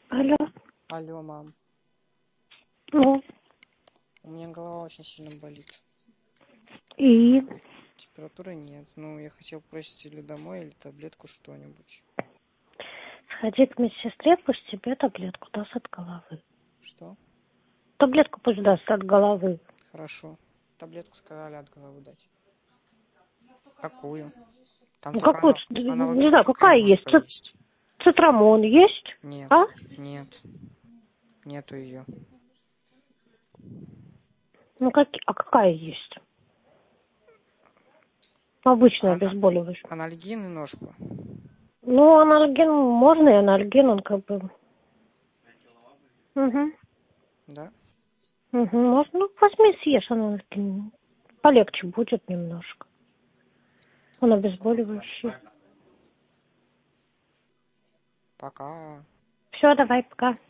Алло. Алло, мам. Ну, У меня голова очень сильно болит. и Температуры нет. Ну, я хотел попросить или домой, или таблетку что-нибудь. сходи к медсестре, пусть тебе таблетку даст от головы. Что? Таблетку пусть даст от головы. Хорошо. Таблетку сказали от головы дать. Какую? Там Ну, только какую? она Не вроде знаю, только какая есть. немножко есть. Цитрамон есть? Нет, А? нет. Нету ее. Ну, какая есть? Обычное обезболивающее. Анальгин и ножпа. Ну, анальгин можно, и анальгин, он как бы... Угу. Да? Угу. Можно, ну, возьми, съешь анальгин. Полегче будет немножко. Он обезболивающий. Пока. Все, давай, пока.